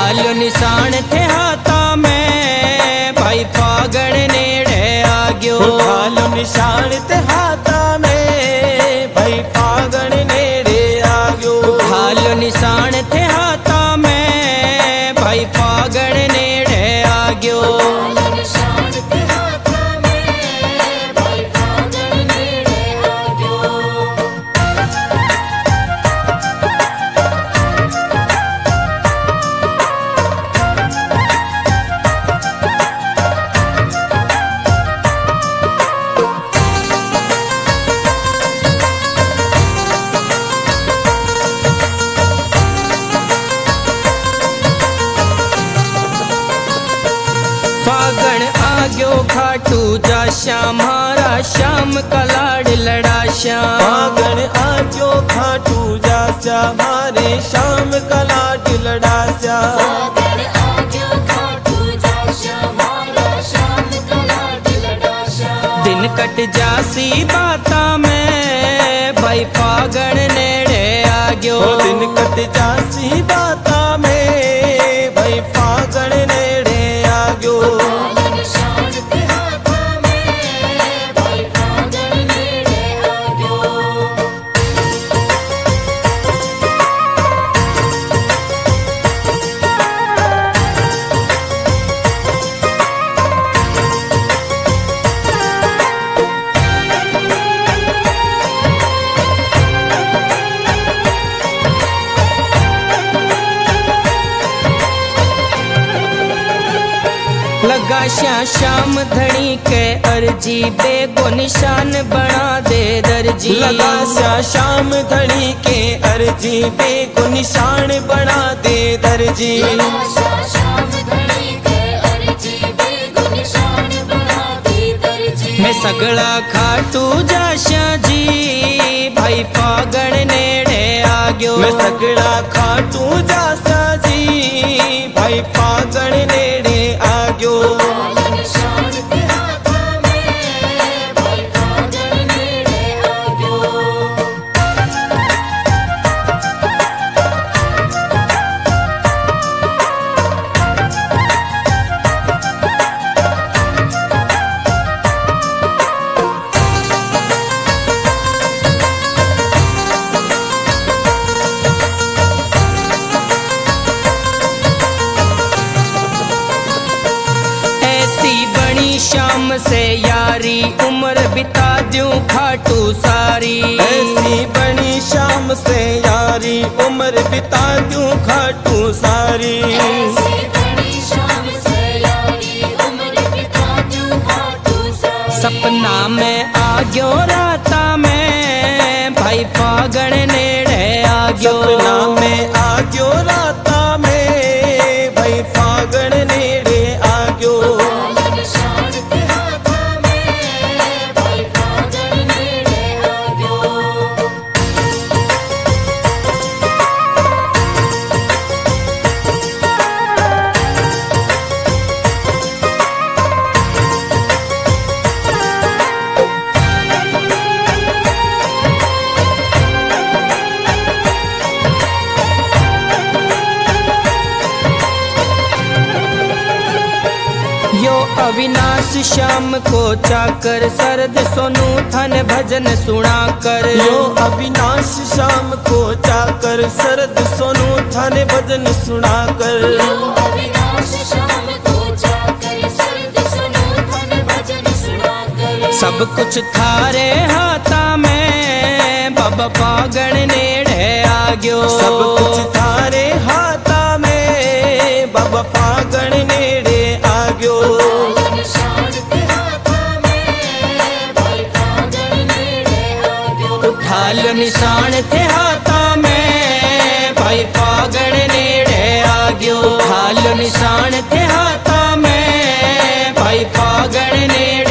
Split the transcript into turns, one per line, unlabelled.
लो निशान थे हाथा में भाई फागण नेड़े आ गयो।
उठा लो निशान थे हाथा में भाई फागण नेड़े आ गयो।
उठा लो निशान थे हाथा में भाई फागण नेड़े आ गयो। फागण आ गयो खाटू जा श्याम मारा श्याम का लाड लड़ा श्याम।
फागण आ गयो खाटू जा श्याम मारे श्याम का लाड लड़ा श्याम।
दिन कट जासी बाता में भाई फागण नेड़े आ गयो।
दिन कट जासी बाता में भाई फागण नेड़े आ गयो।
लगा श्याम धनी के अर्जी बेगो निशान बना दे दर्जी।
लगा श्याम धनी के अर्जी बेगो निशान बना दे दर्जी।
मैं सगड़ा खाटू जा श्या जी भाई फागण नेड़े आ गयो।
मैं सगड़ा खाटू जा श्या जी भाई फागण नेड़े आ गयो।
श्याम से यारी उम्र बिता दूं खाटू सारी।
ऐसी बनी श्याम से यारी उम्र बिता दूं खाटू सारी।
सपना में आ गयो राता में भाई फागण नेड़े आ गयो।
सपना में आ गयो राता में भाई फागण नेड़े आ गयो।
यो अविनाश श्याम को चाकर शरद सोनू थन भजन सुना कर।
यो अविनाश श्याम को चाकर शरद सोनू थन भजन सुना कर।
सब कुछ थारे हाथा में बाबा फागण नेड़े आ गयो।
सब कुछ थारे हाथा में बाबा फागण नेड़े आ गयो।
उठा लो निशान थे हाथा में भाई फागण नेड़े आ गयो। उठा लो निशान थे हाथा में भाई फागण नेड़े